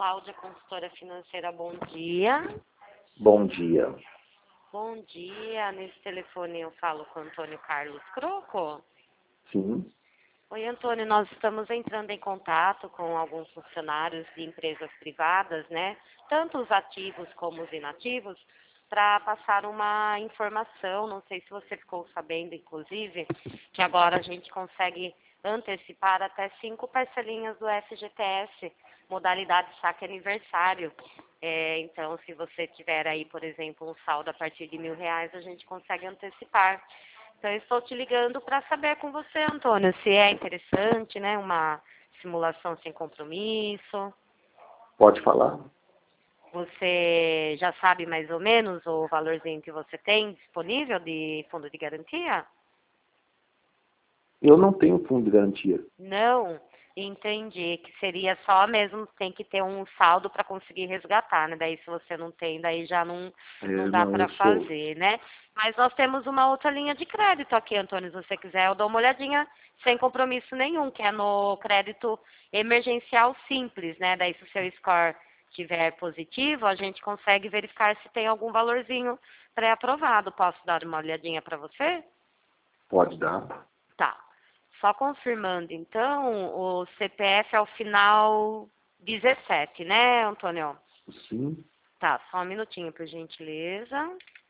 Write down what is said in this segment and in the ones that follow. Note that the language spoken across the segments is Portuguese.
Cláudia, consultora financeira, bom dia. Bom dia. Bom dia, nesse telefone eu falo com o Antônio Carlos Croco. Sim. Oi, Antônio, nós estamos entrando em contato com alguns funcionários de empresas privadas, né? Tanto os ativos como os inativos, para passar uma informação, não sei se você ficou sabendo, inclusive, que agora a gente consegue antecipar até 5 parcelinhas do FGTS, modalidade saque aniversário. Então, se você tiver aí, por exemplo, um saldo a partir de R$ 1.000, a gente consegue antecipar. Então, eu estou te ligando para saber com você, Antônio, se é interessante, né, uma simulação sem compromisso. Pode falar? Você já sabe mais ou menos o valorzinho que você tem disponível de fundo de garantia? Eu não tenho fundo de garantia. Não, entendi. Que seria só mesmo, tem que ter um saldo para conseguir resgatar, né? Daí se você não tem, daí já não dá para fazer, né? Mas nós temos uma outra linha de crédito aqui, Antônio, se você quiser, eu dou uma olhadinha sem compromisso nenhum, que é no crédito emergencial simples, né? Daí se o seu score estiver positivo, a gente consegue verificar se tem algum valorzinho pré-aprovado. Posso dar uma olhadinha para você? Pode dar. Tá. Só confirmando, então, o CPF é o final 17, né, Antônio? Sim. Tá, só um minutinho, por gentileza.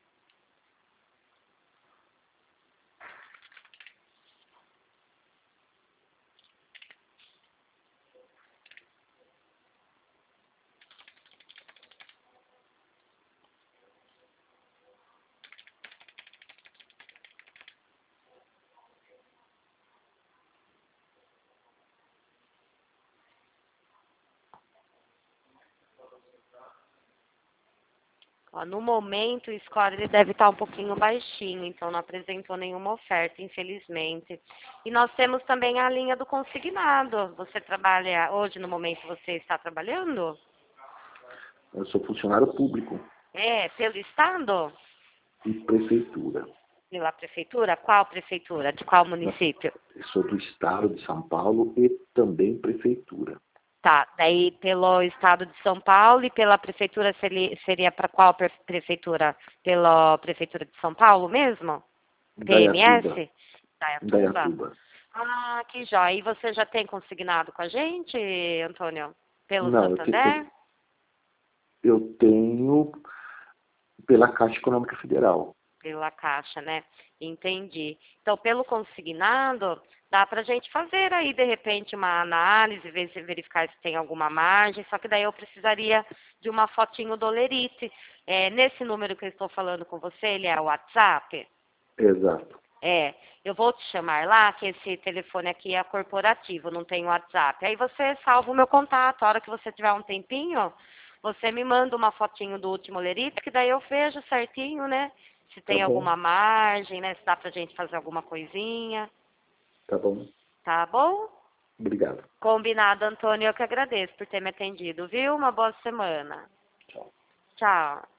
Ó, no momento, o score ele deve estar um pouquinho baixinho, então não apresentou nenhuma oferta, infelizmente. E nós temos também a linha do consignado. Você trabalha, hoje, no momento, você está trabalhando? Eu sou funcionário público É, pelo Estado? e prefeitura. Pela prefeitura? Qual prefeitura? De qual município? Eu sou do estado de São Paulo e também prefeitura. Tá, daí pelo Estado de São Paulo e pela Prefeitura seria para qual prefeitura? Pela Prefeitura de São Paulo mesmo? Indaiatuba. PMS? Dayatuba? Indaiatuba. Ah, que jóia. E você já tem consignado com a gente, Antônio? Pelo Não, Santander? eu tenho pela Caixa Econômica Federal. Pela Caixa, né? Entendi. Então, pelo consignado, dá para a gente fazer aí, de repente, uma análise, verificar se tem alguma margem, só que daí eu precisaria de uma fotinho do Olerite. Nesse número que eu estou falando com você, ele é o WhatsApp? Exato. Eu vou te chamar lá, que esse telefone aqui é corporativo, não tem WhatsApp. Aí você salva o meu contato, a hora que você tiver um tempinho, você me manda uma fotinho do último Olerite, que daí eu vejo certinho, né? Se Tá tem bom. alguma margem, né? Se dá pra gente fazer alguma coisinha. Tá bom. Tá bom? Obrigado. Combinado, Antônio. Eu que agradeço por ter me atendido, viu? Uma boa semana. Tchau. Tchau.